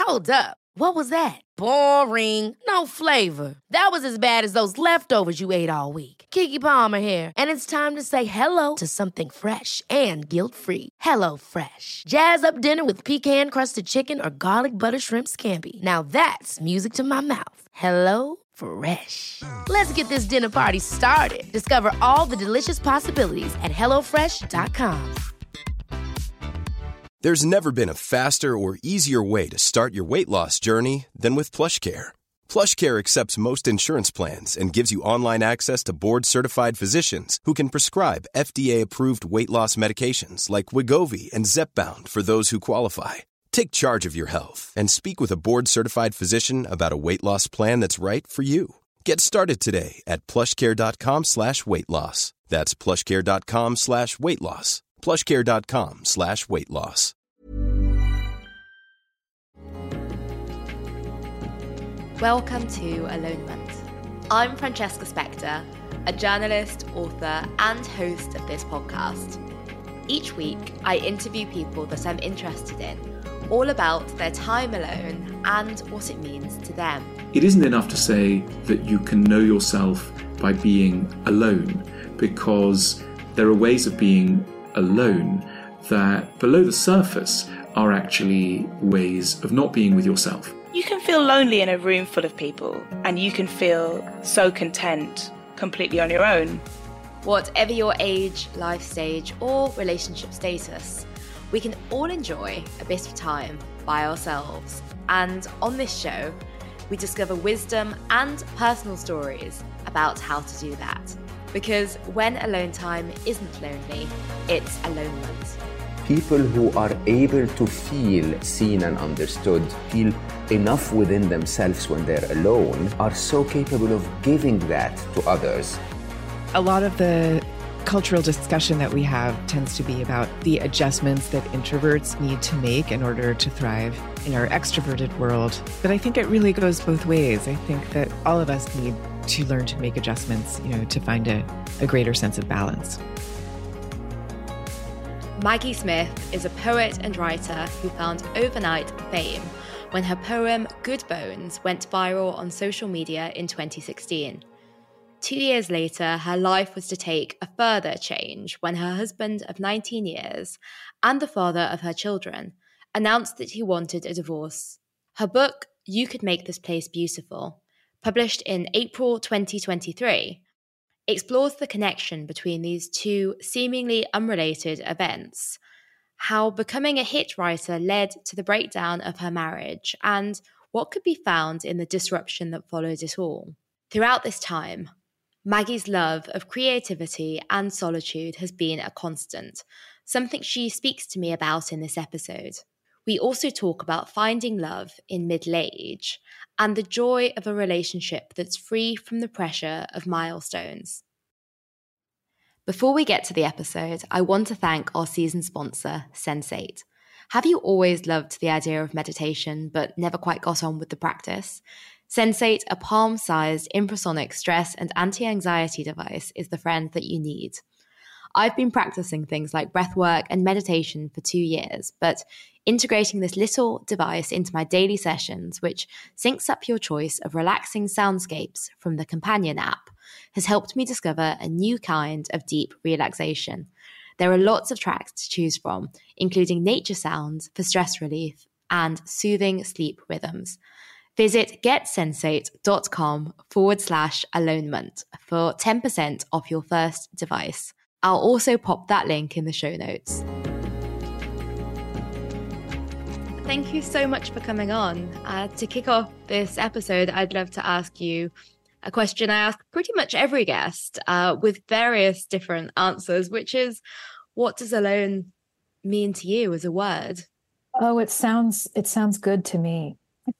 Hold up. What was that? Boring. No flavor. That was as bad as those leftovers you ate all week. Keke Palmer here, and it's time to say hello to something fresh and guilt-free. Hello Fresh. Jazz up dinner with pecan-crusted chicken or garlic butter shrimp scampi. Now that's music to my mouth. Hello Fresh. Let's get this dinner party started. Discover all the delicious possibilities at hellofresh.com. There's never been a faster or easier way to start your weight loss journey than with PlushCare. PlushCare accepts most insurance plans and gives you online access to board-certified physicians who can prescribe FDA-approved weight loss medications like Wegovy and Zepbound for those who qualify. Take charge of your health and speak with a board-certified physician about a weight loss plan that's right for you. Get started today at plushcare.com/weight loss. That's plushcare.com/weight loss. plushcare.com/weight loss. Welcome to Alonement. I'm Francesca Spector, a journalist, author, and host of this podcast. Each week, I interview people that I'm interested in, all about their time alone and what it means to them. It isn't enough to say that you can know yourself by being alone, because there are ways of being alone that below the surface are actually ways of not being with yourself. You can feel lonely in a room full of people, and you can feel so content completely on your own. Whatever your age, life stage, or relationship status, we can all enjoy a bit of time by ourselves. And on this show, we discover wisdom and personal stories about how to do that. Because when alone time isn't lonely, it's alonement. People who are able to feel seen and understood, feel enough within themselves when they're alone, are so capable of giving that to others. A lot of the cultural discussion that we have tends to be about the adjustments that introverts need to make in order to thrive in our extroverted world. But I think it really goes both ways. I think that all of us need to learn to make adjustments, to find a greater sense of balance. Maggie Smith is a poet and writer who found overnight fame when her poem Good Bones went viral on social media in 2016. 2 years later, her life was to take a further change when her husband of 19 years and the father of her children announced that he wanted a divorce. Her book, You Could Make This Place Beautiful, published in April 2023, explores the connection between these two seemingly unrelated events, how becoming a hit writer led to the breakdown of her marriage, and what could be found in the disruption that followed it all. Throughout this time, Maggie's love of creativity and solitude has been a constant, something she speaks to me about in this episode. We also talk about finding love in middle age and the joy of a relationship that's free from the pressure of milestones. Before we get to the episode, I want to thank our season sponsor, Sensate. Have you always loved the idea of meditation but never quite got on with the practice? Sensate, a palm-sized infrasonic stress and anti-anxiety device, is the friend that you need. I've been practicing things like breathwork and meditation for 2 years, but integrating this little device into my daily sessions, which syncs up your choice of relaxing soundscapes from the Companion app, has helped me discover a new kind of deep relaxation. There are lots of tracks to choose from, including nature sounds for stress relief and soothing sleep rhythms. Visit getsensate.com/alonement for 10% off your first device. I'll also pop that link in the show notes. Thank you so much for coming on. To kick off this episode, I'd love to ask you a question I ask pretty much every guest with various different answers, which is, what does alone mean to you as a word? Oh, it sounds good to me.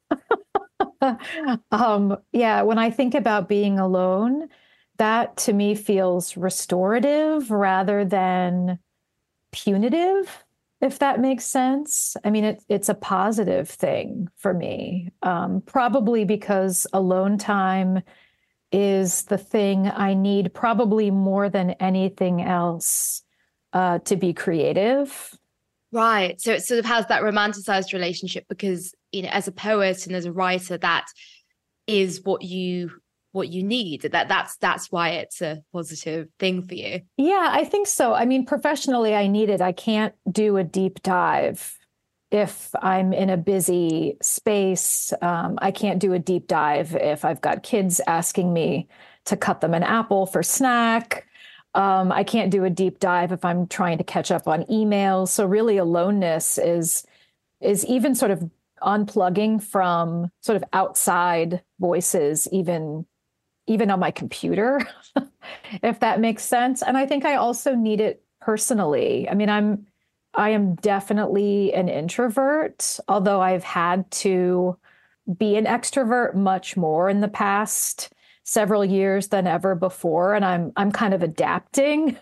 Yeah, when I think about being alone, that to me feels restorative rather than punitive, if that makes sense. I mean, it's a positive thing for me, probably because alone time is the thing I need probably more than anything else to be creative. Right. So it sort of has that romanticized relationship because, as a poet and as a writer, that is what you need. That's why it's a positive thing for you. Yeah, I think so. I mean, professionally, I need it. I can't do a deep dive if I'm in a busy space. I can't do a deep dive if I've got kids asking me to cut them an apple for snack. I can't do a deep dive if I'm trying to catch up on emails. So really aloneness is even sort of unplugging from sort of outside voices, even on my computer, if that makes sense. And I think I also need it personally. I mean, I am definitely an introvert, although I've had to be an extrovert much more in the past several years than ever before. And I'm kind of adapting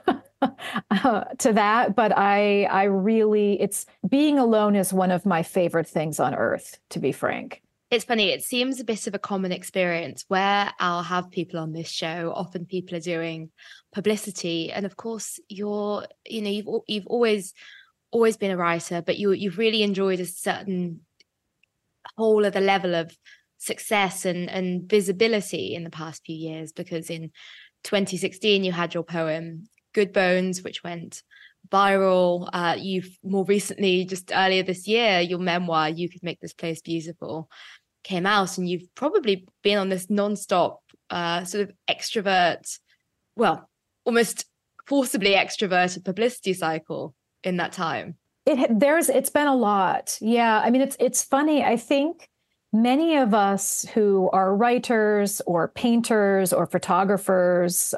to that. But I really, it's being alone is one of my favorite things on earth, to be frank. It's funny. It seems a bit of a common experience where I'll have people on this show. Often people are doing publicity. And of course, you've always been a writer, but you've really enjoyed a certain whole other level of success and visibility in the past few years, because in 2016 you had your poem Good Bones, which went viral. You've more recently, just earlier this year, your memoir You Could Make This Place Beautiful came out, and you've probably been on this nonstop sort of extrovert, well, almost forcibly extroverted publicity cycle in that time. It's been a lot. Yeah. I mean, it's funny. I think many of us who are writers or painters or photographers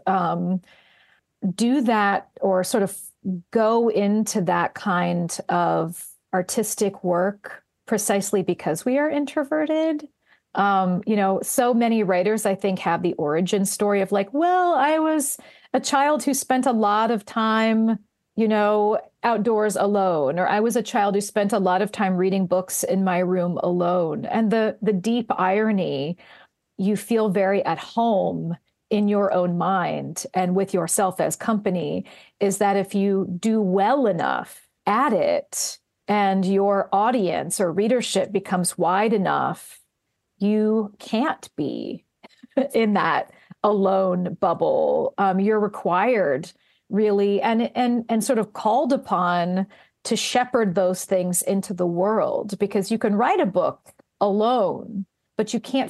do that, or sort of go into that kind of artistic work precisely because we are introverted. So many writers, I think, have the origin story of like, well, I was a child who spent a lot of time, outdoors alone, or I was a child who spent a lot of time reading books in my room alone. And the deep irony, you feel very at home in your own mind and with yourself as company, is that if you do well enough at it and your audience or readership becomes wide enough, you can't be in that alone bubble. You're required really and sort of called upon to shepherd those things into the world, because you can write a book alone, but you can't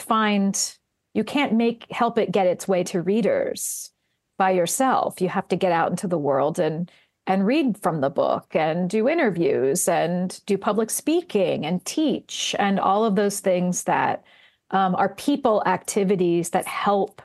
help it get its way to readers by yourself. You have to get out into the world and read from the book and do interviews and do public speaking and teach and all of those things that are people activities that help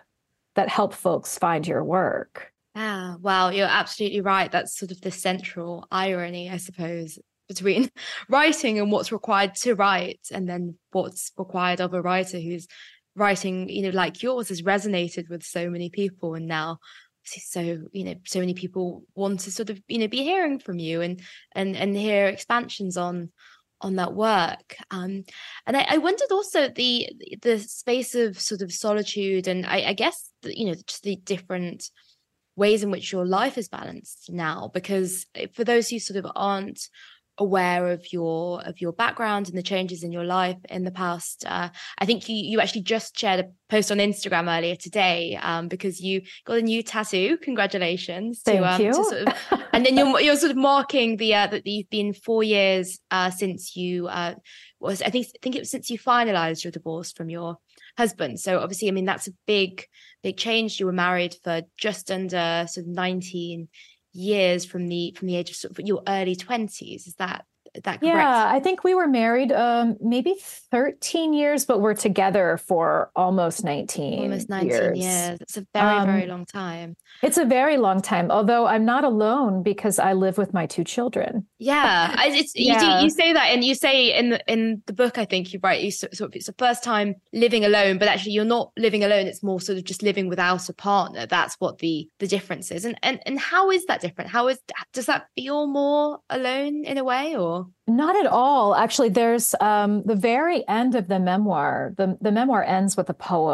folks find your work. Ah, wow, you're absolutely right. That's sort of the central irony, I suppose, between writing and what's required to write, and then what's required of a writer who's writing, like yours has resonated with so many people. And now, so many people want to sort of, be hearing from you and hear expansions on that work. And I wondered also the space of sort of solitude, and I guess, just the different ways in which your life is balanced now, because for those who sort of aren't aware of your background and the changes in your life in the past, I think you actually just shared a post on Instagram earlier today, because you got a new tattoo. Congratulations! Thank you. To sort of, and then you're sort of marking that you've been 4 years since you I think it was since you finalized your divorce from your husband. So obviously, I mean, that's a big change. You were married for just under sort of 19 years from the age of sort of your early 20s. Is that correct? Yeah, I think we were married maybe 13 years, but we're together for almost 19 years. It's a very, very long time. It's a very long time, although I'm not alone because I live with my 2 children. Yeah, you say that, and you say in the book, I think you write, it's the first time living alone, but actually you're not living alone. It's more sort of just living without a partner. That's what the difference is. And how is that different? Does that feel more alone in a way, or? Not at all. Actually, there's the very end of the memoir. The memoir ends with a poem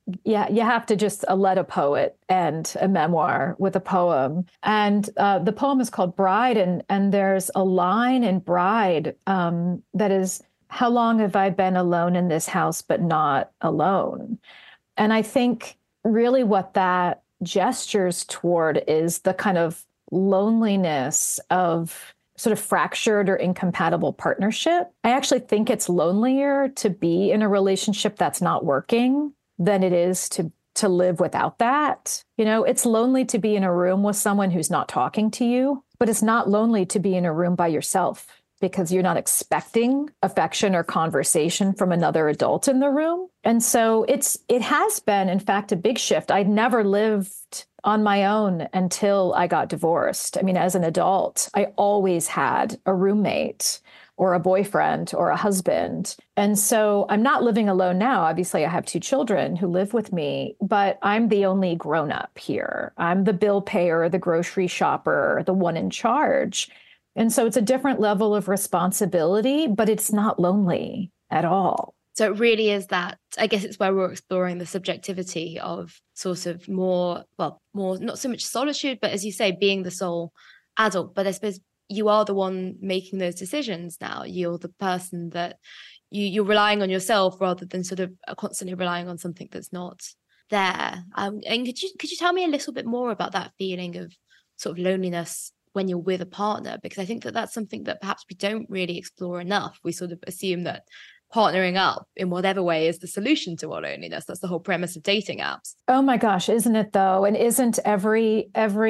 you have to just let a poet end a memoir with a poem. And the poem is called Bride. And there's a line in Bride that is, how long have I been alone in this house, but not alone? And I think really what that gestures toward is the kind of loneliness of sort of fractured or incompatible partnership. I actually think it's lonelier to be in a relationship that's not working than it is to live without that. You know, it's lonely to be in a room with someone who's not talking to you, but it's not lonely to be in a room by yourself because you're not expecting affection or conversation from another adult in the room. And so it has been, in fact, a big shift. I'd never lived on my own until I got divorced. I mean, as an adult, I always had a roommate or a boyfriend or a husband. And so I'm not living alone now. Obviously, I have 2 children who live with me, but I'm the only grown-up here. I'm the bill payer, the grocery shopper, the one in charge. And so it's a different level of responsibility, but it's not lonely at all. So it really is that, I guess it's where we're exploring the subjectivity of sort of more not so much solitude, but as you say, being the sole adult. But I suppose you are the one making those decisions now. You're the person that you're relying on yourself rather than sort of constantly relying on something that's not there. And could you tell me a little bit more about that feeling of sort of loneliness when you're with a partner? Because I think that that's something that perhaps we don't really explore enough. We sort of assume that partnering up in whatever way is the solution to our loneliness. That's the whole premise of dating apps. Oh my gosh, isn't it though? And isn't every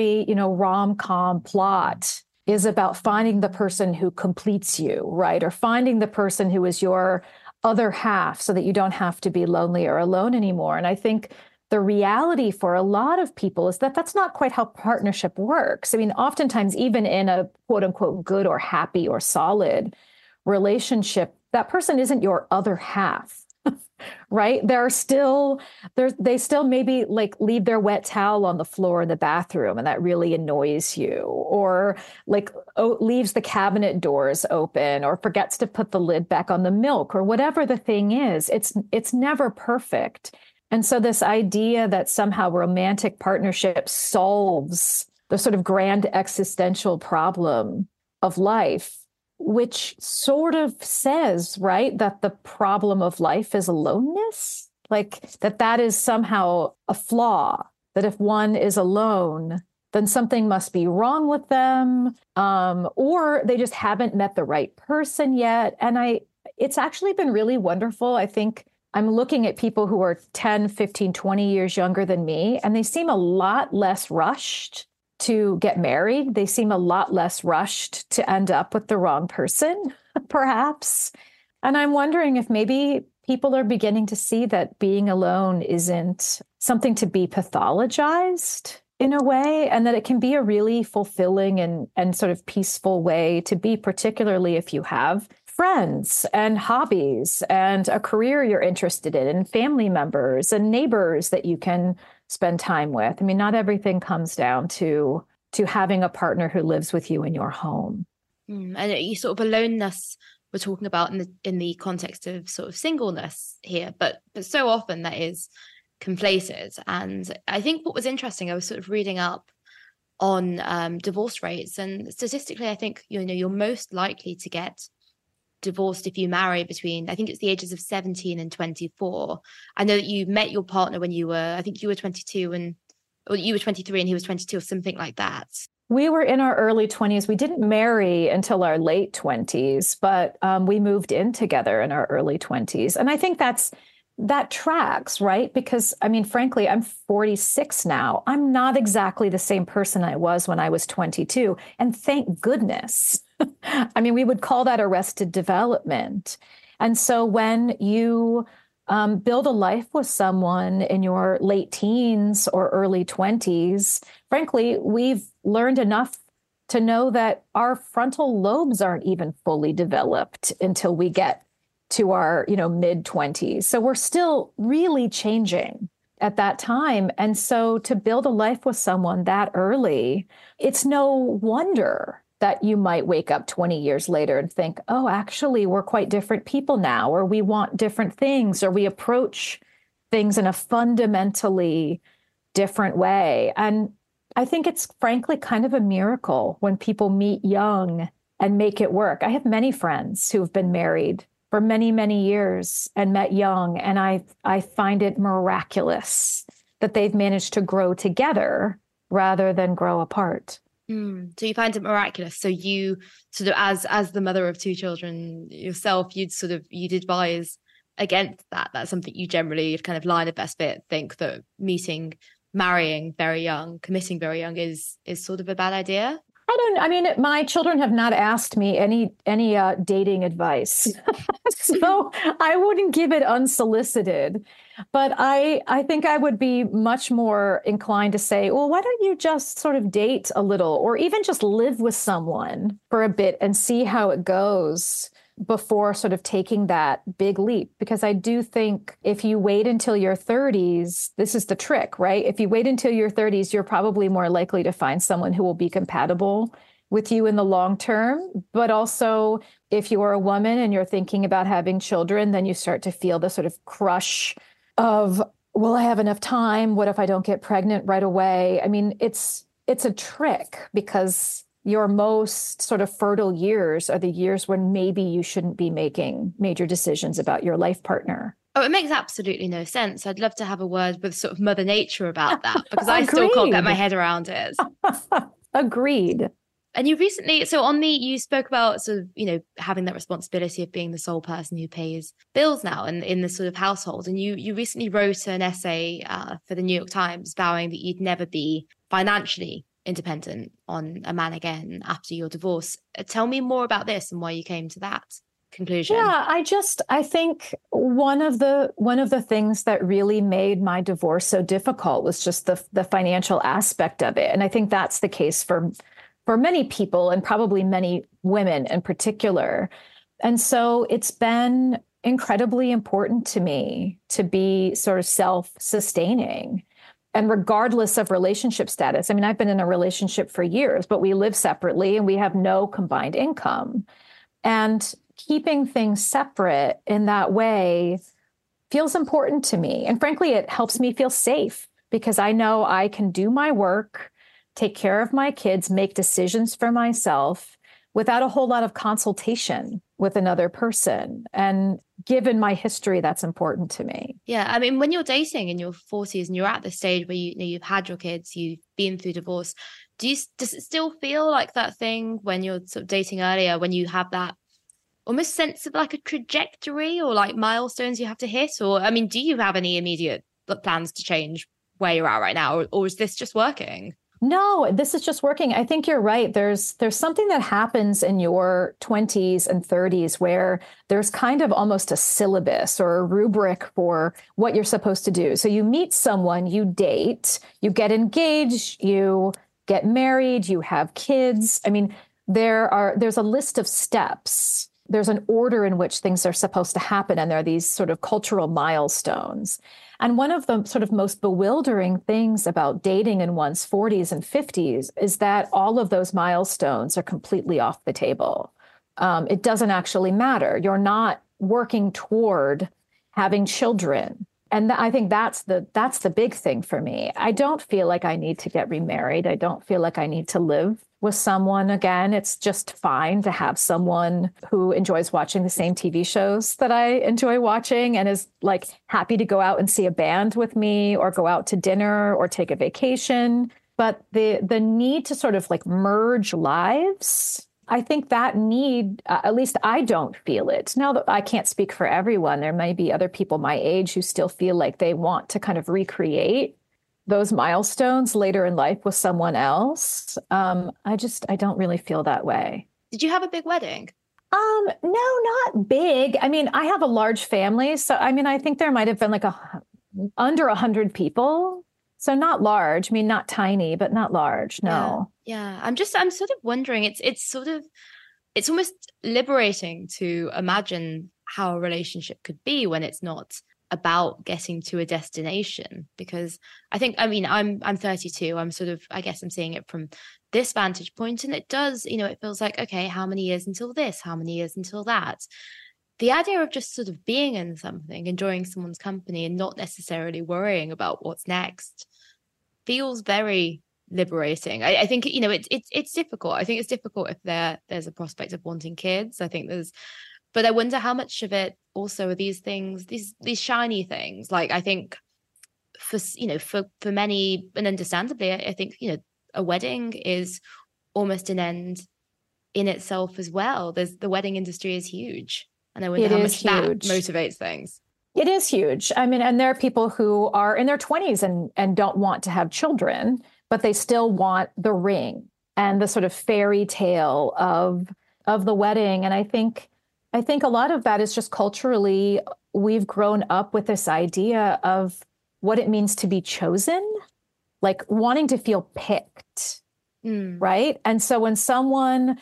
rom-com plot is about finding the person who completes you, right? Or finding the person who is your other half so that you don't have to be lonely or alone anymore. And I think the reality for a lot of people is that that's not quite how partnership works. I mean, oftentimes, even in a quote unquote good or happy or solid relationship, that person isn't your other half, right? They still maybe like leave their wet towel on the floor in the bathroom and that really annoys you, or like leaves the cabinet doors open or forgets to put the lid back on the milk or whatever the thing is. It's never perfect. And so this idea that somehow romantic partnership solves the sort of grand existential problem of life, which sort of says, right, that the problem of life is aloneness, like that is somehow a flaw, that if one is alone, then something must be wrong with them, or they just haven't met the right person yet. And it's actually been really wonderful. I think I'm looking at people who are 10, 15, 20 years younger than me, and they seem a lot less rushed to get married. They seem a lot less rushed to end up with the wrong person, perhaps. And I'm wondering if maybe people are beginning to see that being alone isn't something to be pathologized in a way, and that it can be a really fulfilling and sort of peaceful way to be, particularly if you have friends and hobbies and a career you're interested in and family members and neighbors that you can spend time with. I mean, not everything comes down to having a partner who lives with you in your home. And you sort of aloneness we're talking about in the context of sort of singleness here, but so often that is conflated. And I think what was interesting, I was sort of reading up on divorce rates, and statistically, I think you're most likely to get divorced if you marry between, I think it's the ages of 17 and 24. I know that you met your partner when you were 22 or you were 23 and he was 22 or something like that. We were in our early 20s. We didn't marry until our late 20s, but we moved in together in our early 20s. And I think that tracks, right? Because, I mean, frankly, I'm 46 now. I'm not exactly the same person I was when I was 22. And thank goodness. I mean, we would call that arrested development. And so when you build a life with someone in your late teens or early 20s, frankly, we've learned enough to know that our frontal lobes aren't even fully developed until we get to our, mid 20s. So we're still really changing at that time. And so to build a life with someone that early, it's no wonder that you might wake up 20 years later and think, oh, actually, we're quite different people now, or we want different things, or we approach things in a fundamentally different way. And I think it's frankly kind of a miracle when people meet young and make it work. I have many friends who have been married for many, many years and met young, and I find it miraculous that they've managed to grow together rather than grow apart. So you find it miraculous. So you sort of, as the mother of 2 children yourself, you'd advise against that. That's something you generally kind of line of best fit think that marrying very young, committing very young is sort of a bad idea? My children have not asked me any dating advice. So I wouldn't give it unsolicited. But I think I would be much more inclined to say, well, why don't you just sort of date a little, or even just live with someone for a bit and see how it goes before sort of taking that big leap. Because I do think if you wait until your 30s, this is the trick, right? If you wait until your 30s, you're probably more likely to find someone who will be compatible with you in the long term. But also, if you are a woman and you're thinking about having children, then you start to feel the sort of crush of, will I have enough time? What if I don't get pregnant right away? I mean, it's a trick, because your most sort of fertile years are the years when maybe you shouldn't be making major decisions about your life partner. Oh, it makes absolutely no sense. I'd love to have a word with sort of Mother Nature about that, because I still can't get my head around it. Agreed. And you spoke about sort of, having that responsibility of being the sole person who pays bills now in the sort of household. And you recently wrote an essay for the New York Times vowing that you'd never be financially independent on a man again after your divorce. Tell me more about this and why you came to that conclusion. Yeah, I think one of the things that really made my divorce so difficult was just the financial aspect of it. And I think that's the case for many people, and probably many women in particular. And so it's been incredibly important to me to be sort of self-sustaining. And regardless of relationship status, I mean, I've been in a relationship for years, but we live separately and we have no combined income. And keeping things separate in that way feels important to me. And frankly, it helps me feel safe, because I know I can do my work, take care of my kids, make decisions for myself without a whole lot of consultation with another person. And given my history, that's important to me. Yeah. I mean, when you're dating in your 40s and you're at the stage where you've had your kids, you've been through divorce, does it still feel like that thing when you're sort of dating earlier, when you have that almost sense of like a trajectory or like milestones you have to hit? Or, I mean, do you have any immediate plans to change where you're at right now? Or is this just working? No, this is just working. I think you're right. There's something that happens in your 20s and 30s where there's kind of almost a syllabus or a rubric for what you're supposed to do. So you meet someone, you date, you get engaged, you get married, you have kids. I mean, there's a list of steps. There's an order in which things are supposed to happen, and there are these sort of cultural milestones. And one of the sort of most bewildering things about dating in one's 40s and 50s is that all of those milestones are completely off the table. It doesn't actually matter. You're not working toward having children. And I think that's the big thing for me. I don't feel like I need to get remarried. I don't feel like I need to live with someone again. It's just fine to have someone who enjoys watching the same TV shows that I enjoy watching and is like happy to go out and see a band with me or go out to dinner or take a vacation. But the need to sort of like merge lives, I think that need, at least I don't feel it. Now that I can't speak for everyone, there may be other people my age who still feel like they want to kind of recreate those milestones later in life with someone else. I don't really feel that way. Did you have a big wedding? No, not big. I mean, I have a large family. So, I mean, I think there might have been like under 100 people. So not large. I mean, not tiny, but not large. No. Yeah. I'm sort of wondering, it's almost liberating to imagine how a relationship could be when it's not about getting to a destination. Because I'm 32. I'm sort of, I guess I'm seeing it from this vantage point, and it does, it feels like, okay, how many years until this? How many years until that? the idea of just sort of being in something, enjoying someone's company and not necessarily worrying about what's next feels very liberating. I think, you know, it's difficult. I think it's difficult if there's a prospect of wanting kids. But I wonder how much of it also are these things, these shiny things. Like, I think for many, and understandably, I think, you know, a wedding is almost an end in itself as well. The wedding industry is huge. And I wonder how much that motivates things. It is huge. I mean, and there are people who are in their 20s and don't want to have children, but they still want the ring and the sort of fairy tale of the wedding. And I think a lot of that is just culturally, we've grown up with this idea of what it means to be chosen, like wanting to feel picked, right? And so when someone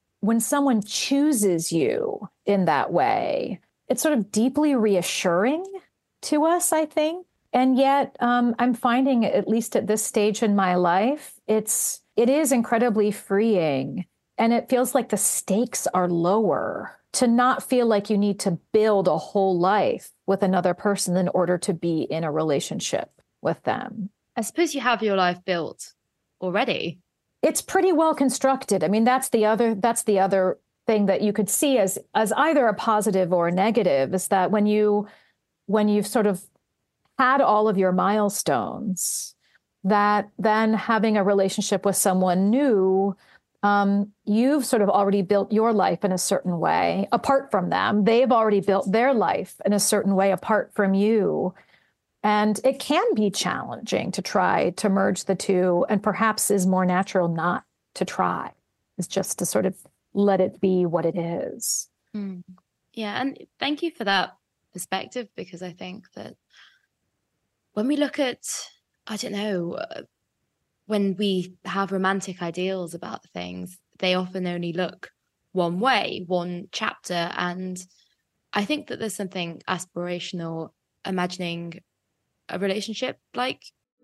chooses you in that way, it's sort of deeply reassuring to us, I think. And yet I'm finding, at least at this stage in my life, it is incredibly freeing. And it feels like the stakes are lower, to not feel like you need to build a whole life with another person in order to be in a relationship with them. I suppose you have your life built already. It's pretty well constructed. I mean, that's the other thing that you could see as either a positive or a negative, is that when you've sort of had all of your milestones, that then having a relationship with someone new, you've sort of already built your life in a certain way apart from them. They've already built their life in a certain way apart from you. And it can be challenging to try to merge the two, and perhaps is more natural not to try. It's just to sort of let it be what it is. Yeah, and thank you for that perspective, because I think that when we look at, I don't know, when we have romantic ideals about things, they often only look one way, one chapter. And I think that there's something aspirational imagining a relationship like.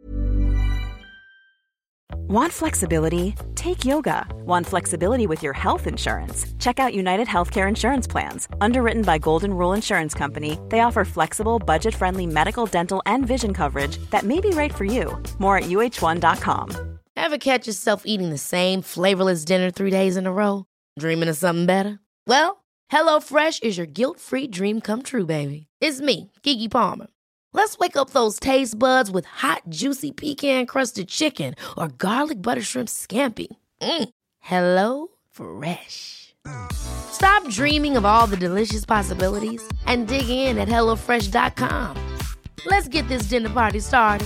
Want flexibility? Take yoga. Want flexibility with your health insurance? Check out United Healthcare Insurance Plans. Underwritten by Golden Rule Insurance Company, they offer flexible, budget-friendly medical, dental, and vision coverage that may be right for you. More at UH1.com. Ever catch yourself eating the same flavorless dinner 3 days in a row? Dreaming of something better? Well, HelloFresh is your guilt-free dream come true, baby. It's me, Keke Palmer. Let's wake up those taste buds with hot, juicy pecan-crusted chicken or garlic butter shrimp scampi. Hello Fresh. Stop dreaming of all the delicious possibilities and dig in at HelloFresh.com. Let's get this dinner party started.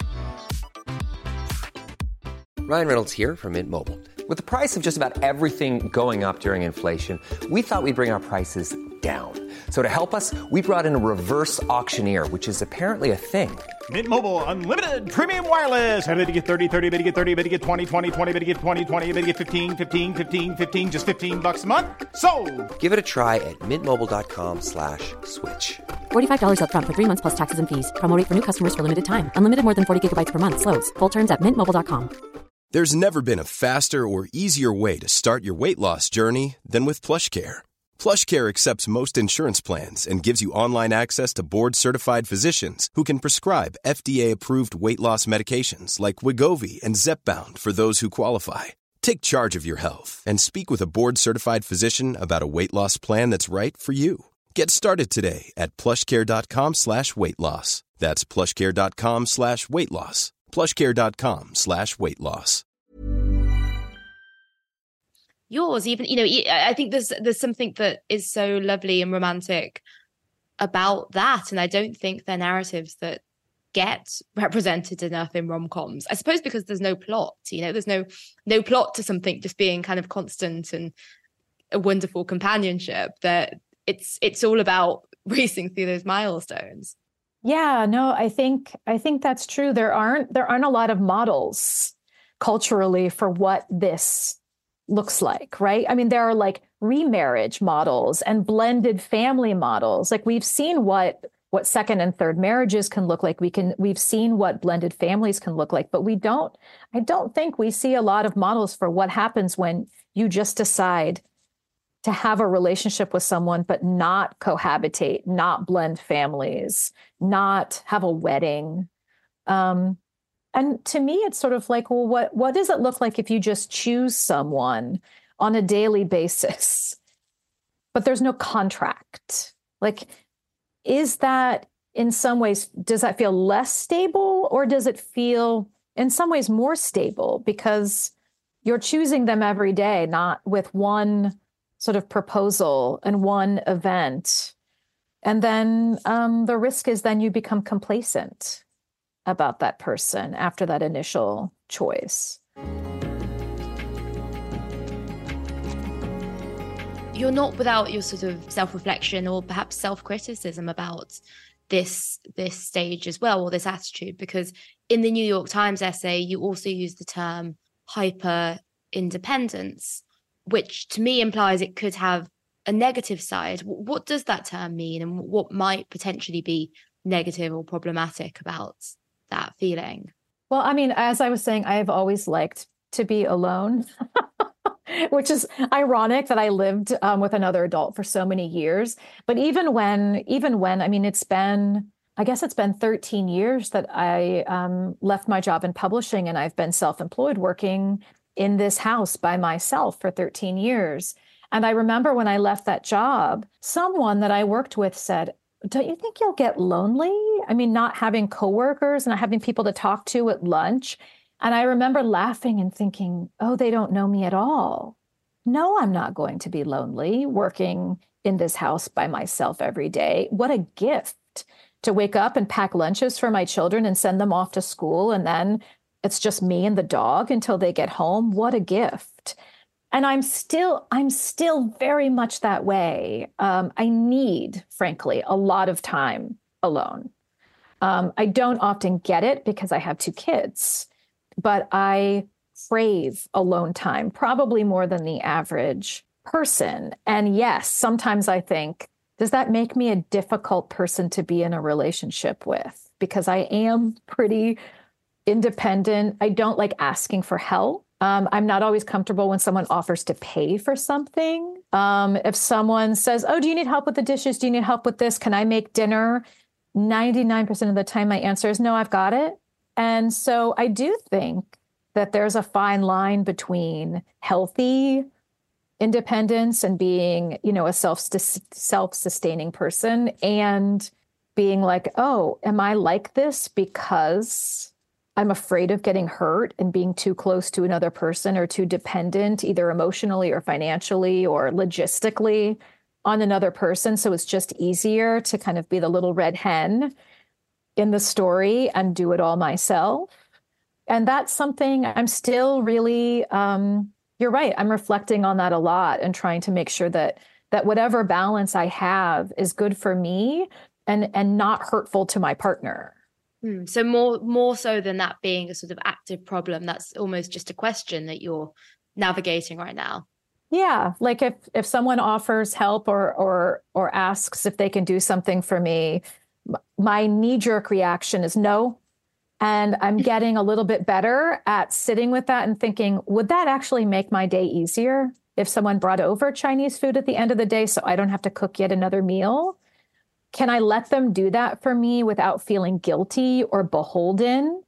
Ryan Reynolds here from Mint Mobile. With the price of just about everything going up during inflation, we thought we'd bring our prices down. So to help us, we brought in a reverse auctioneer, which is apparently a thing. Mint Mobile Unlimited Premium Wireless. How to get 30, 30, bit to get 30, bit to get 20, 20, 20, bit to get 20, 20, bit to get 15, 15, 15, 15, just $15 a month? Sold! Give it a try at mintmobile.com/switch. $45 up front for 3 months plus taxes and fees. Promo rate for new customers for limited time. Unlimited more than 40 gigabytes per month. Slows full terms at mintmobile.com. There's never been a faster or easier way to start your weight loss journey than with PlushCare. PlushCare accepts most insurance plans and gives you online access to board-certified physicians who can prescribe FDA-approved weight loss medications like Wegovy and Zepbound for those who qualify. Take charge of your health and speak with a board-certified physician about a weight loss plan that's right for you. Get started today at plushcare.com/weight-loss. That's plushcare.com/weight-loss. plushcare.com/weight-loss. Yours, even, you know, I think there's something that is so lovely and romantic about that. And I don't think they're narratives that get represented enough in rom-coms. I suppose because there's no plot, you know, there's no plot to something just being kind of constant and a wonderful companionship, that it's all about racing through those milestones. Yeah, no, I think that's true. There aren't a lot of models culturally for what this looks like, right? I mean, there are like remarriage models and blended family models. Like we've seen what second and third marriages can look like. We've seen what blended families can look like, but I don't think we see a lot of models for what happens when you just decide to have a relationship with someone, but not cohabitate, not blend families, not have a wedding. And to me, it's sort of like, well, what does it look like if you just choose someone on a daily basis, but there's no contract? Like, is that in some ways, does that feel less stable, or does it feel in some ways more stable because you're choosing them every day, not with one sort of proposal and one event? And then the risk is then you become complacent about that person after that initial choice. You're not without your sort of self-reflection or perhaps self-criticism about this stage as well, or this attitude, because in the New York Times essay, you also use the term hyper independence, which to me implies it could have a negative side. What does that term mean, and what might potentially be negative or problematic about that feeling? Well, I mean, as I was saying, I've always liked to be alone, which is ironic that I lived with another adult for so many years. But even when, I mean, I guess it's been 13 years that I left my job in publishing, and I've been self-employed working in this house by myself for 13 years. And I remember when I left that job, someone that I worked with said, "Don't you think you'll get lonely? I mean, not having coworkers, not having people to talk to at lunch." And I remember laughing and thinking, oh, they don't know me at all. No, I'm not going to be lonely working in this house by myself every day. What a gift to wake up and pack lunches for my children and send them off to school. And then it's just me and the dog until they get home. What a gift. And I'm still very much that way. I need, frankly, a lot of time alone. I don't often get it because I have 2 kids, but I crave alone time, probably more than the average person. And yes, sometimes I think, does that make me a difficult person to be in a relationship with? Because I am pretty independent. I don't like asking for help. I'm not always comfortable when someone offers to pay for something. If someone says, oh, do you need help with the dishes? Do you need help with this? Can I make dinner? 99% of the time, my answer is no, I've got it. And so I do think that there's a fine line between healthy independence and being, a self-sustaining person, and being like, oh, am I like this because I'm afraid of getting hurt and being too close to another person, or too dependent, either emotionally or financially or logistically, on another person. So it's just easier to kind of be the little red hen in the story and do it all myself. And that's something I'm still really, you're right, I'm reflecting on that a lot and trying to make sure that whatever balance I have is good for me and not hurtful to my partner. So more so than that being a sort of active problem, that's almost just a question that you're navigating right now. Yeah, like if someone offers help or asks if they can do something for me, my knee-jerk reaction is no. And I'm getting a little bit better at sitting with that and thinking, would that actually make my day easier if someone brought over Chinese food at the end of the day so I don't have to cook yet another meal? Can I let them do that for me without feeling guilty or beholden?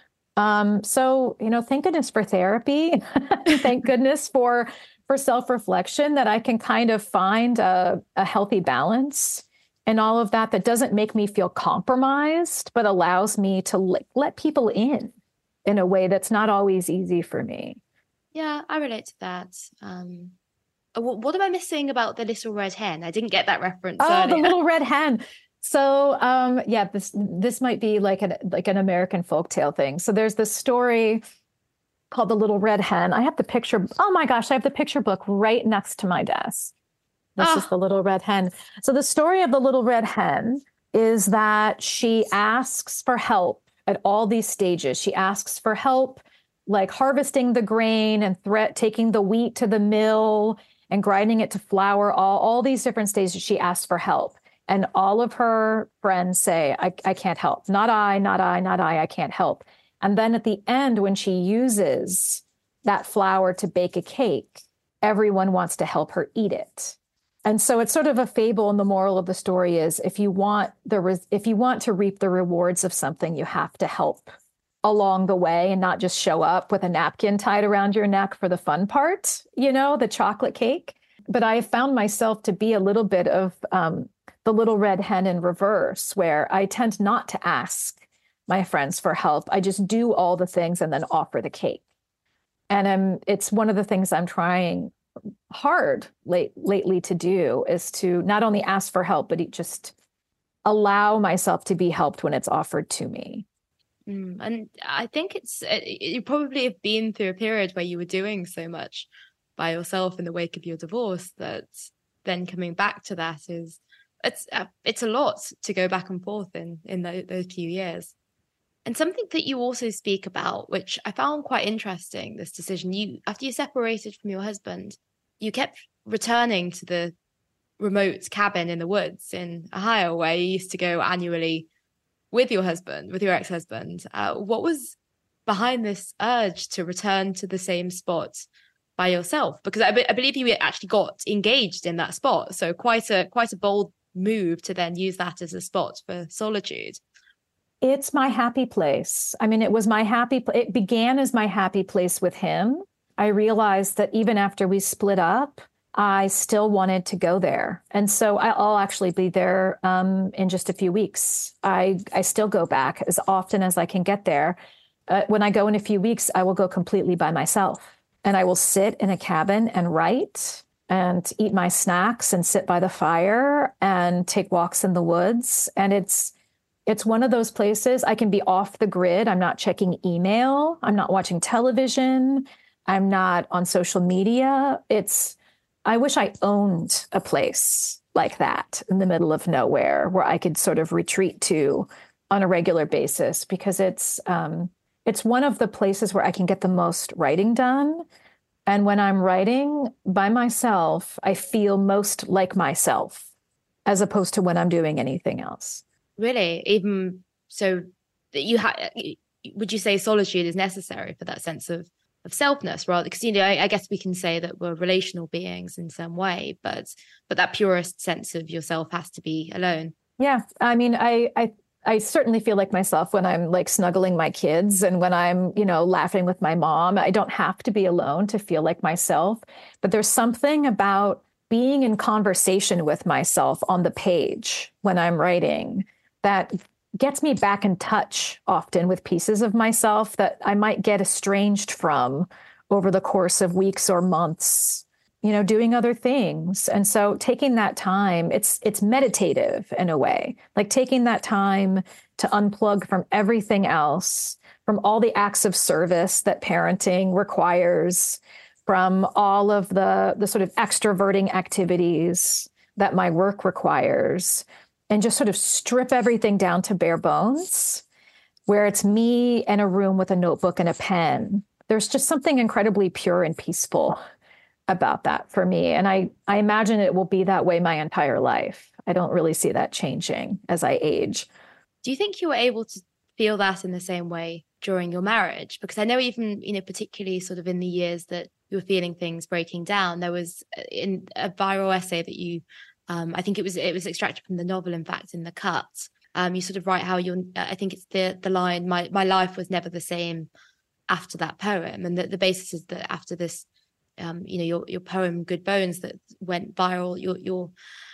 So, thank goodness for therapy. Thank goodness for self-reflection, that I can kind of find a healthy balance and all of that doesn't make me feel compromised, but allows me to let people in a way that's not always easy for me. Yeah, I relate to that. What am I missing about the little red hen? I didn't get that reference. Oh, the little red hen. So, this might be like an American folktale thing. So there's this story called The Little Red Hen. I have the picture. Oh my gosh, I have the picture book right next to my desk. This is The Little Red Hen. So the story of the little red hen is that she asks for help at all these stages. She asks for help, like harvesting the grain and taking the wheat to the mill and grinding it to flour, all these different stages. She asks for help. And all of her friends say, I can't help. Not I, I can't help. And then at the end, when she uses that flour to bake a cake, everyone wants to help her eat it. And so it's sort of a fable, and the moral of the story is if you want to reap the rewards of something, you have to help along the way and not just show up with a napkin tied around your neck for the fun part, the chocolate cake. But I found myself to be a little bit of the little red hen in reverse, where I tend not to ask my friends for help. I just do all the things and then offer the cake. And it's one of the things I'm trying hard lately to do, is to not only ask for help, but just allow myself to be helped when it's offered to me. And I think you probably have been through a period where you were doing so much by yourself in the wake of your divorce that then coming back to that it's a lot to go back and forth in those few years. And something that you also speak about, which I found quite interesting, this decision, after you separated from your husband, you kept returning to the remote cabin in the woods in Ohio, where you used to go annually with your ex-husband. What was behind this urge to return to the same spot by yourself? Because I believe you actually got engaged in that spot. So quite a bold move to then use that as a spot for solitude. It's my happy place. I mean, it began as my happy place with him. I realized that even after we split up, I still wanted to go there. And so I'll actually be there in just a few weeks. I still go back as often as I can get there. When I go in a few weeks, I will go completely by myself. And I will sit in a cabin and write and eat my snacks and sit by the fire and take walks in the woods. And it's one of those places I can be off the grid. I'm not checking email. I'm not watching television. I'm not on social media. I wish I owned a place like that in the middle of nowhere where I could sort of retreat to on a regular basis, because it's one of the places where I can get the most writing done. And when I'm writing by myself, I feel most like myself, as opposed to when I'm doing anything else. Really? Even so, would you say solitude is necessary for that sense of selfness, rather? Because, I guess we can say that we're relational beings in some way, but that purest sense of yourself has to be alone. Yeah. I mean, I certainly feel like myself when I'm like snuggling my kids and when I'm, laughing with my mom. I don't have to be alone to feel like myself, but there's something about being in conversation with myself on the page when I'm writing that gets me back in touch often with pieces of myself that I might get estranged from over the course of weeks or months, doing other things. And so taking that time, it's meditative in a way, like taking that time to unplug from everything else, from all the acts of service that parenting requires, from all of the sort of extroverting activities that my work requires, and just sort of strip everything down to bare bones, where it's me in a room with a notebook and a pen. There's just something incredibly pure and peaceful about that for me. And I imagine it will be that way my entire life. I don't really see that changing as I age. Do you think you were able to feel that in the same way during your marriage? Because I know even, particularly sort of in the years that you were feeling things breaking down, there was in a viral essay that you, I think it was extracted from the novel, in fact, in The Cut. You sort of write how I think it's the line, my life was never the same after that poem. And the basis is that after this, your poem Good Bones that went viral,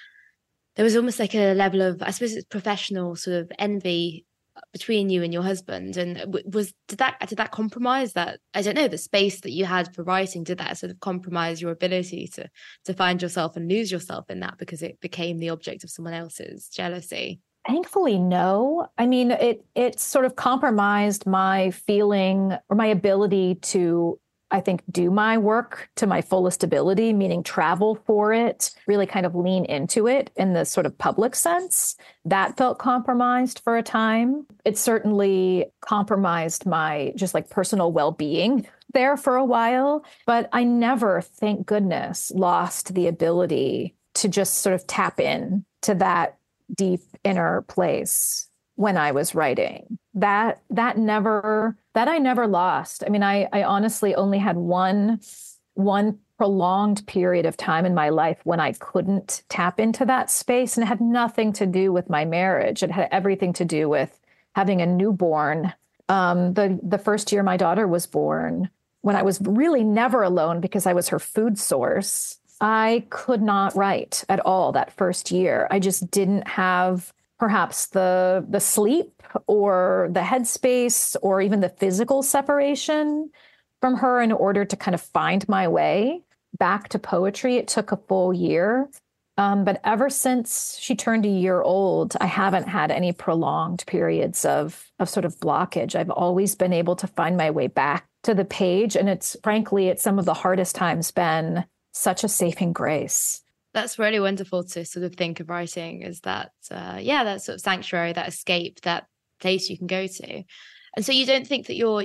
there was almost like a level of, I suppose it's professional sort of envy between you and your husband. And did that compromise that, I don't know, the space that you had for writing? Did that sort of compromise your ability to find yourself and lose yourself in that because it became the object of someone else's jealousy? Thankfully, no. I mean, it sort of compromised my feeling or my ability to, I think, do my work to my fullest ability, meaning travel for it, really kind of lean into it in the sort of public sense. That felt compromised for a time. It certainly compromised my just like personal well-being there for a while. But I never, thank goodness, lost the ability to just sort of tap in to that deep inner place when I was writing. That I never lost. I mean, I honestly only had one prolonged period of time in my life when I couldn't tap into that space. And it had nothing to do with my marriage. It had everything to do with having a newborn. The first year my daughter was born, when I was really never alone because I was her food source, I could not write at all that first year. I just didn't have perhaps the sleep or the headspace or even the physical separation from her in order to kind of find my way back to poetry. It took a full year. But ever since she turned a year old, I haven't had any prolonged periods of sort of blockage. I've always been able to find my way back to the page. And it's frankly, at some of the hardest times, been such a saving grace. That's really wonderful to sort of think of writing as that, that sort of sanctuary, that escape, that place you can go to. And so you don't think that your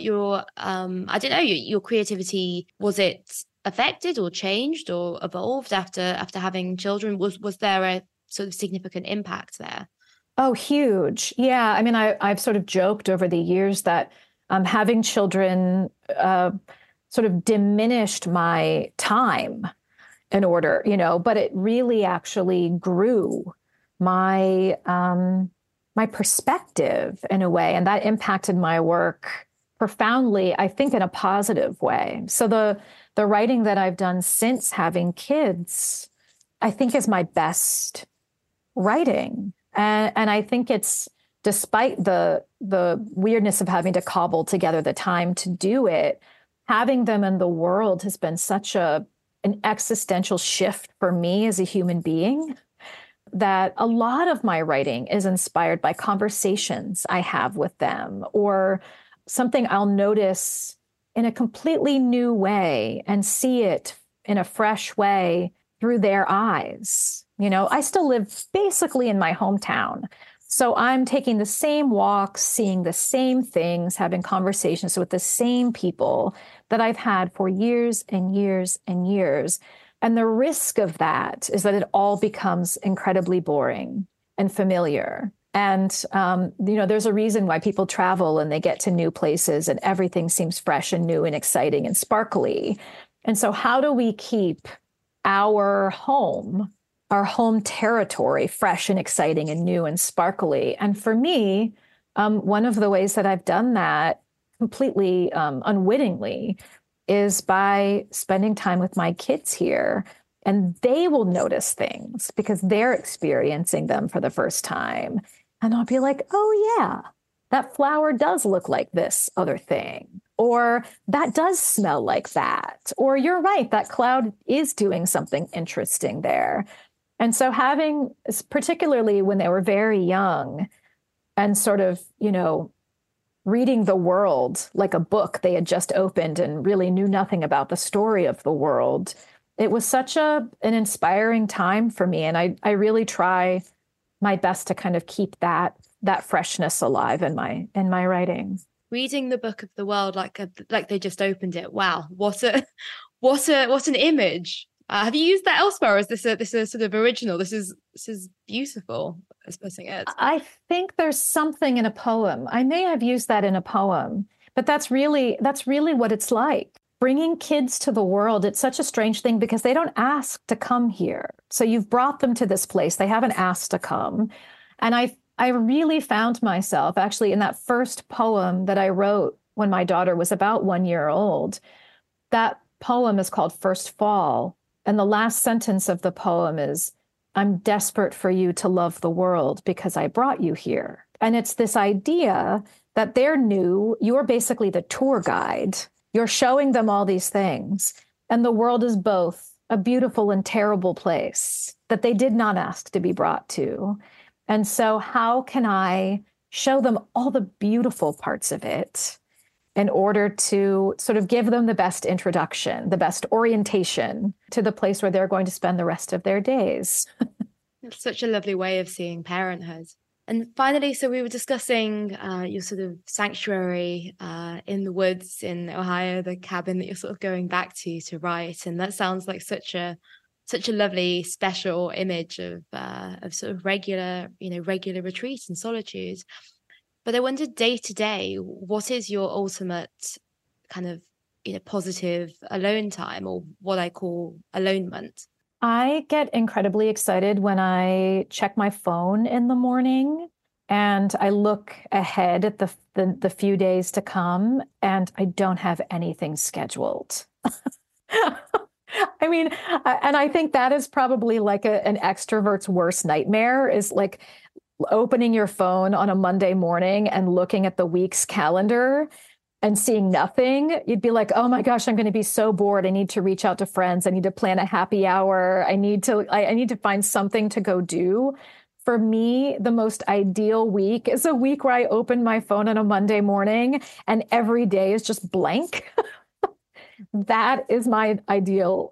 your creativity, was it affected or changed or evolved after having children? Was there a sort of significant impact there? Oh, huge. Yeah. I mean, I've sort of joked over the years that having children sort of diminished my time in order, but it really actually grew my my perspective in a way. And that impacted my work profoundly, I think, in a positive way. So the writing that I've done since having kids, I think, is my best writing. And I think it's, despite the weirdness of having to cobble together the time to do it, having them in the world has been such an existential shift for me as a human being, that a lot of my writing is inspired by conversations I have with them, or something I'll notice in a completely new way and see it in a fresh way through their eyes. I still live basically in my hometown. So I'm taking the same walks, seeing the same things, having conversations with the same people that I've had for years and years and years. And the risk of that is that it all becomes incredibly boring and familiar. And, there's a reason why people travel and they get to new places and everything seems fresh and new and exciting and sparkly. And so how do we keep our home territory fresh and exciting and new and sparkly? And for me, one of the ways that I've done that completely unwittingly is by spending time with my kids here. And they will notice things because they're experiencing them for the first time. And I'll be like, oh, yeah, that flower does look like this other thing. Or that does smell like that. Or you're right, that cloud is doing something interesting there. And so having, particularly when they were very young and sort of, reading the world like a book they had just opened and really knew nothing about the story of the world, it was such an inspiring time for me. And I really try my best to kind of keep that freshness alive in my writing. Reading the book of the world like they just opened it. Wow, what an image! Have you used that elsewhere? Or is this a sort of original? This is beautiful, as putting it. I think there's something in a poem. I may have used that in a poem, but that's really what it's like. Bringing kids to the world, it's such a strange thing because they don't ask to come here. So you've brought them to this place. They haven't asked to come. And I really found myself actually in that first poem that I wrote when my daughter was about 1 year old. That poem is called First Fall. And the last sentence of the poem is, I'm desperate for you to love the world because I brought you here. And it's this idea that they're new. You're basically the tour guide. You're showing them all these things. And the world is both a beautiful and terrible place that they did not ask to be brought to. And so how can I show them all the beautiful parts of it in order to sort of give them the best introduction, the best orientation to the place where they're going to spend the rest of their days? It's such a lovely way of seeing parenthood. And finally, so we were discussing your sort of sanctuary in the woods in Ohio, the cabin that you're sort of going back to write. And that sounds like such a lovely, special image of sort of regular retreat and solitude. But I wondered, day to day, what is your ultimate kind of positive alone time, or what I call alonement? I get incredibly excited when I check my phone in the morning and I look ahead at the few days to come, and I don't have anything scheduled. I mean, and I think that is probably like an extrovert's worst nightmare, is like opening your phone on a Monday morning and looking at the week's calendar and seeing nothing. You'd be like, oh my gosh, I'm going to be so bored. I need to reach out to friends. I need to plan a happy hour. I need to find something to go do. For me, the most ideal week is a week where I open my phone on a Monday morning and every day is just blank. That is my ideal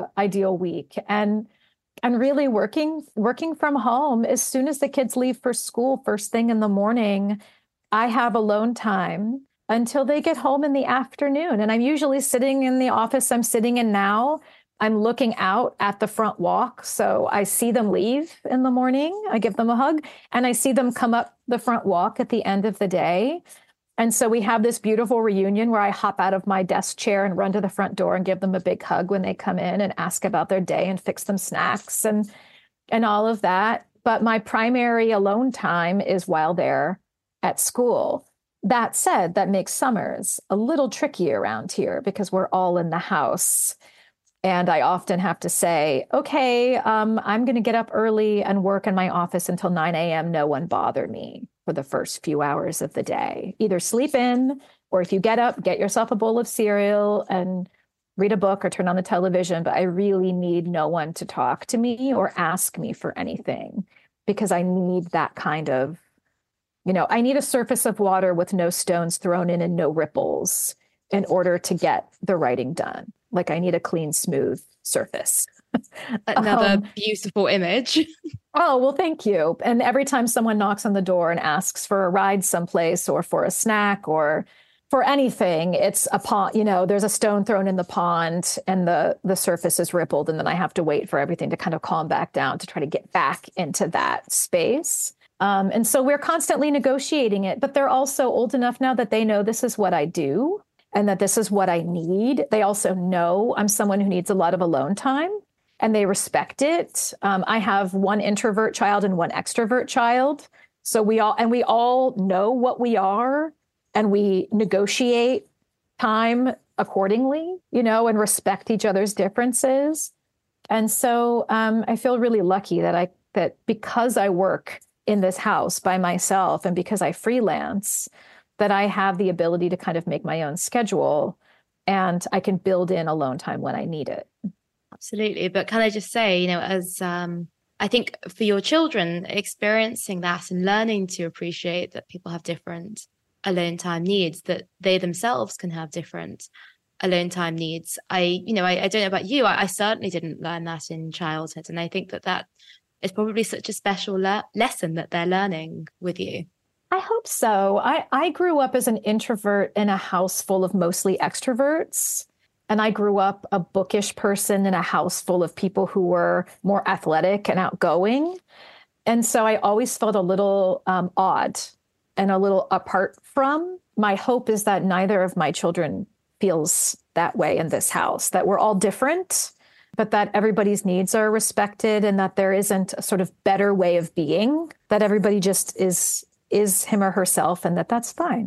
week. And really working from home, as soon as the kids leave for school, first thing in the morning, I have alone time until they get home in the afternoon. And I'm usually sitting in the office I'm sitting in now. I'm looking out at the front walk. So I see them leave in the morning. I give them a hug, and I see them come up the front walk at the end of the day. And so we have this beautiful reunion where I hop out of my desk chair and run to the front door and give them a big hug when they come in and ask about their day and fix them snacks and all of that. But my primary alone time is while they're at school. That said, that makes summers a little tricky around here because we're all in the house. And I often have to say, okay, I'm going to get up early and work in my office until 9 a.m. No one bother me for the first few hours of the day. Either sleep in, or if you get up, get yourself a bowl of cereal and read a book or turn on the television. But I really need no one to talk to me or ask me for anything, because I need that kind of, I need a surface of water with no stones thrown in and no ripples in order to get the writing done. Like I need a clean, smooth surface. Another beautiful image. Oh, well, thank you. And every time someone knocks on the door and asks for a ride someplace or for a snack or for anything, it's a pond, there's a stone thrown in the pond and the surface is rippled. And then I have to wait for everything to kind of calm back down to try to get back into that space. And so we're constantly negotiating it, but they're also old enough now that they know this is what I do and that this is what I need. They also know I'm someone who needs a lot of alone time, and they respect it. I have one introvert child and one extrovert child. So we all know what we are, and we negotiate time accordingly, and respect each other's differences. And so I feel really lucky that because I work in this house by myself and because I freelance, that I have the ability to kind of make my own schedule, and I can build in alone time when I need it. Absolutely. But can I just say, as I think for your children, experiencing that and learning to appreciate that people have different alone time needs, that they themselves can have different alone time needs. I don't know about you. I certainly didn't learn that in childhood. And I think that is probably such a special lesson that they're learning with you. I hope so. I grew up as an introvert in a house full of mostly extroverts. And I grew up a bookish person in a house full of people who were more athletic and outgoing. And so I always felt a little odd and a little apart from. My hope is that neither of my children feels that way in this house, that we're all different, but that everybody's needs are respected and that there isn't a sort of better way of being, that everybody just is him or herself, and that's fine.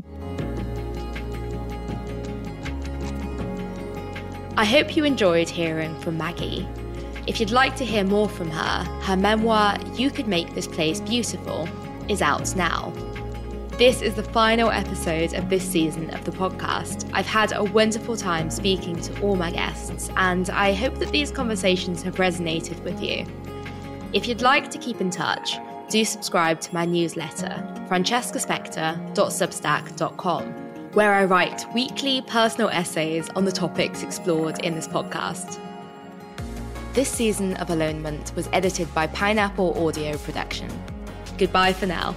I hope you enjoyed hearing from Maggie. If you'd like to hear more from her memoir, You Could Make This Place Beautiful, is out now. This is the final episode of this season of the podcast. I've had a wonderful time speaking to all my guests, and I hope that these conversations have resonated with you. If you'd like to keep in touch, do subscribe to my newsletter, francescaspector.substack.com, where I write weekly personal essays on the topics explored in this podcast. This season of Alonement was edited by Pineapple Audio Production. Goodbye for now.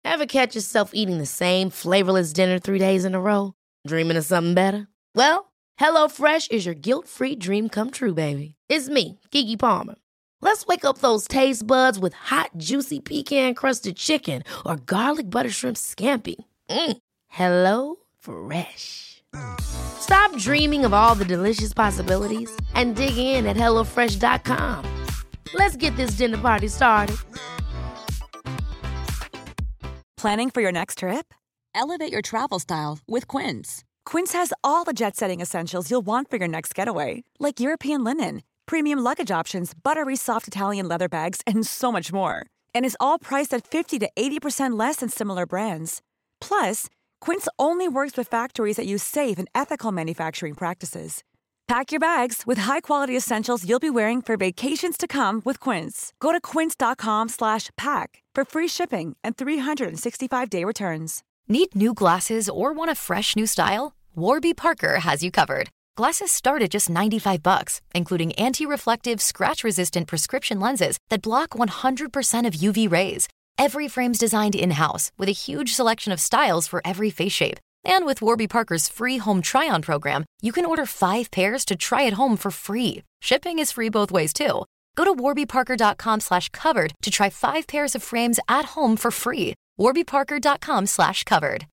Ever catch yourself eating the same flavorless dinner 3 days in a row? Dreaming of something better? Well, HelloFresh is your guilt-free dream come true, baby. It's me, Keke Palmer. Let's wake up those taste buds with hot, juicy pecan-crusted chicken or garlic butter shrimp scampi. HelloFresh. Stop dreaming of all the delicious possibilities and dig in at HelloFresh.com. Let's get this dinner party started. Planning for your next trip? Elevate your travel style with Quince. Quince has all the jet-setting essentials you'll want for your next getaway, like European linen, premium luggage options, buttery soft Italian leather bags, and so much more. And is all priced at 50 to 80% less than similar brands. Plus, Quince only works with factories that use safe and ethical manufacturing practices. Pack your bags with high-quality essentials you'll be wearing for vacations to come with Quince. Go to quince.com/pack for free shipping and 365-day returns. Need new glasses or want a fresh new style? Warby Parker has you covered. Glasses start at just $95, including anti-reflective, scratch-resistant prescription lenses that block 100% of UV rays. Every frame's designed in-house with a huge selection of styles for every face shape. And with Warby Parker's free home try-on program, you can order 5 pairs to try at home for free. Shipping is free both ways, too. Go to warbyparker.com/covered to try 5 pairs of frames at home for free. warbyparker.com/covered.